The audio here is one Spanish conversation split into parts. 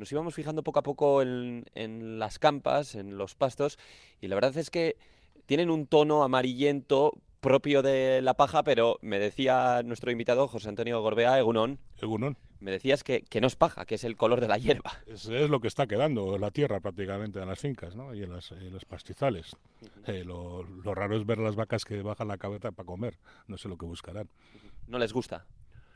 nos íbamos fijando poco a poco en las campas, en los pastos, y la verdad es que tienen un tono amarillento propio de la paja, pero me decía nuestro invitado, José Antonio Gorbea, Egunon, Egunon. me decías que no es paja, que es el color de la hierba. Es lo que está quedando la tierra prácticamente en las fincas, ¿no? Y en los pastizales. Lo raro es ver las vacas que bajan la cabeza para comer. No sé lo que buscarán. No les gusta.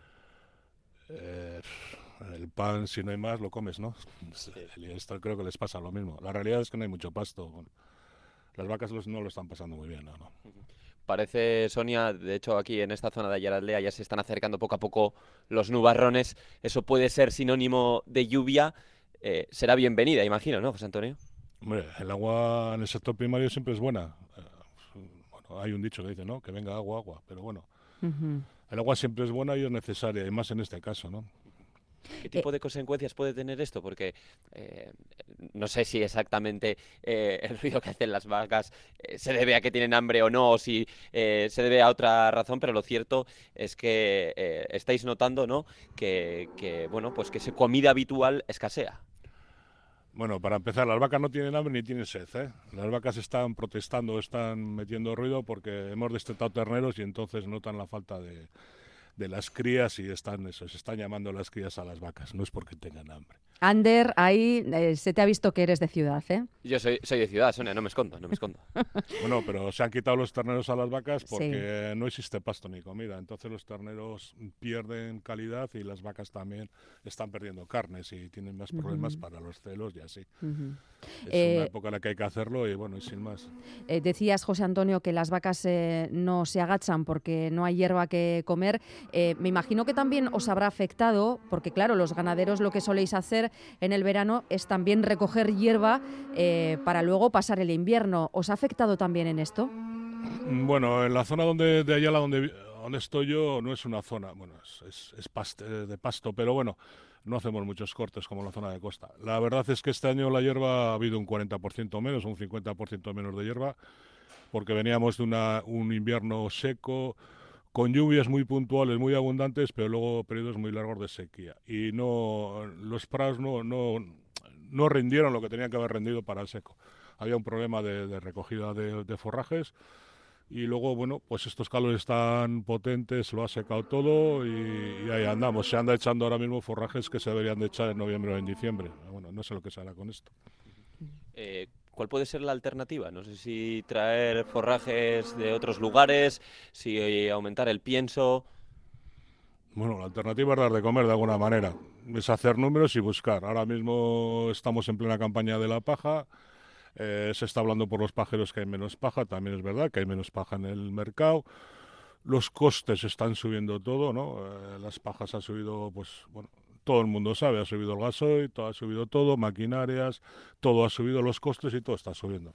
Eh, el pan, si no hay más, lo comes, ¿no? Sí. Y esto creo que les pasa lo mismo. La realidad es que no hay mucho pasto. Bueno, las vacas no lo están pasando muy bien, ¿no? No. Parece, Sonia, de hecho aquí en esta zona de Ayaraldea ya se están acercando poco a poco los nubarrones. Eso puede ser sinónimo de lluvia. Será bienvenida, imagino, ¿no, José Antonio? Hombre, el agua en el sector primario siempre es buena. Bueno, hay un dicho que dice, ¿no? Que venga agua, agua. Pero bueno, Ujú. el agua siempre es buena y es necesaria, y más en este caso, ¿no? ¿Qué Eh, tipo de consecuencias puede tener esto? Porque eh, no sé si exactamente el ruido que hacen las vacas se debe a que tienen hambre o no, o si se debe a otra razón, pero lo cierto es que estáis notando, ¿no? Bueno, pues que su comida habitual escasea. Bueno, para empezar, las vacas no tienen hambre ni tienen sed, ¿eh? Las vacas están protestando, están metiendo ruido porque hemos destetado terneros y entonces notan la falta de las crías y se están llamando las crías a las vacas. No es porque tengan hambre. Ander, ahí se te ha visto que eres de ciudad, ¿eh? Yo soy de ciudad, Sonia, no me escondo, no me escondo. Bueno, pero se han quitado los terneros a las vacas Sí. porque no existe pasto ni comida. Entonces los terneros pierden calidad y las vacas también están perdiendo carnes y tienen más problemas Ujú, para los celos y así. ujú. Es una Eh, época en la que hay que hacerlo y bueno, y sin más. Decías, José Antonio, que las vacas no se agachan porque no hay hierba que comer. Me imagino que también os habrá afectado, porque claro, los ganaderos lo que soléis hacer en el verano es también recoger hierba para luego pasar el invierno. ¿Os ha afectado también en esto? Bueno, en la zona de Ayala donde estoy yo no es una zona, bueno, de pasto, pero bueno, no hacemos muchos cortes como en la zona de costa. La verdad es que este año la hierba ha habido un 40% menos, un 50% menos de hierba, porque veníamos de un invierno seco, con lluvias muy puntuales, muy abundantes, pero luego periodos muy largos de sequía. Y los prados no rindieron lo que tenían que haber rendido para el seco. Había un problema de recogida de forrajes y luego, bueno, pues estos calores tan potentes lo ha secado todo y ahí andamos. Se anda echando ahora mismo forrajes que se deberían de echar en noviembre o en diciembre. Bueno, no sé lo que se hará con esto. ¿Cuál puede ser la alternativa? No sé si traer forrajes de otros lugares, si aumentar el pienso. Bueno, la alternativa es dar de comer de alguna manera. Es hacer números y buscar. Ahora mismo estamos en plena campaña de la paja. Se está hablando por los pajeros que hay menos paja. También es verdad que hay menos paja en el mercado. Los costes están subiendo todo, ¿no? Las pajas ha subido, pues, bueno, todo el mundo sabe, ha subido el gasoil, todo ha subido todo, maquinarias, todo ha subido los costes y todo está subiendo.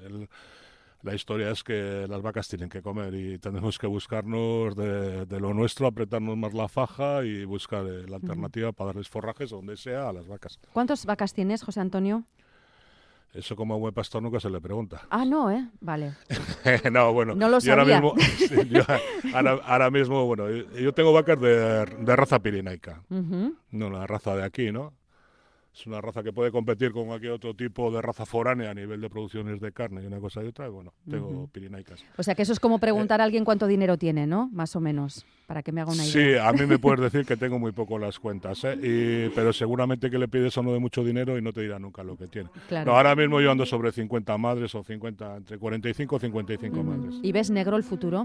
La historia es que las vacas tienen que comer y tenemos que buscarnos de lo nuestro, apretarnos más la faja y buscar la Ujú. alternativa para darles forrajes donde sea a las vacas. ¿Cuántas vacas tienes, José Antonio? Eso como a buen pastor nunca se le pregunta. Ah, no, ¿eh? Vale. No, bueno, No lo yo ahora sabía. mismo, sí, ahora mismo, bueno, yo tengo vacas de raza pirinaica, Ujú. no la raza de aquí, ¿no? Es una raza que puede competir con cualquier otro tipo de raza foránea a nivel de producciones de carne y una cosa y otra, y bueno, tengo Ujú. pirinaicas. O sea que eso es como Eh, preguntar a alguien cuánto dinero tiene, ¿no? Más o menos, para que me haga una idea. sí, a mí me puedes decir que tengo muy poco las cuentas, ¿eh? Pero seguramente que le pides a uno de mucho dinero y no te dirá nunca lo que tiene. No, Claro. ahora mismo yo ando sobre 50 madres o 50, entre 45 y 55 Ujú. madres. ¿Y ves negro el futuro?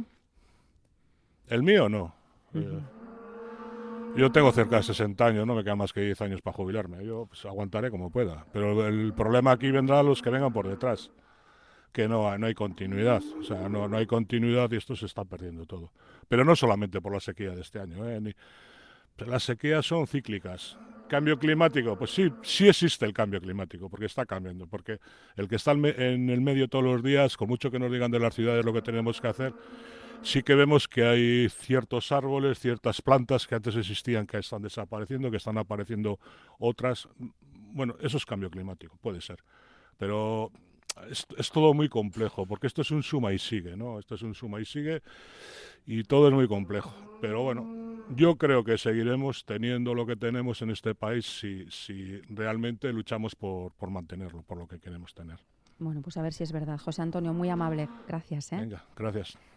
El mío no. Eh, Ujú. Yo tengo cerca de 60 años, no me quedan más que 10 años para jubilarme. Yo pues, aguantaré como pueda. Pero el problema aquí vendrá a los que vengan por detrás, que no hay continuidad. O sea, no hay continuidad y esto se está perdiendo todo. Pero no solamente por la sequía de este año. Las sequías son cíclicas. ¿Cambio climático? Pues sí, sí existe el cambio climático, porque está cambiando. Porque el que está en el medio todos los días, con mucho que nos digan de las ciudades lo que tenemos que hacer, sí que vemos que hay ciertos árboles, ciertas plantas que antes existían que están desapareciendo, que están apareciendo otras. Bueno, eso es cambio climático, puede ser. Pero es todo muy complejo, porque esto es un suma y sigue, ¿no? Esto es un suma y sigue y todo es muy complejo. Pero bueno, Yo creo que seguiremos teniendo lo que tenemos en este país si realmente luchamos por mantenerlo, por lo que queremos tener. Bueno, pues a ver si es verdad. José Antonio, muy amable. Gracias, ¿eh? Venga, gracias.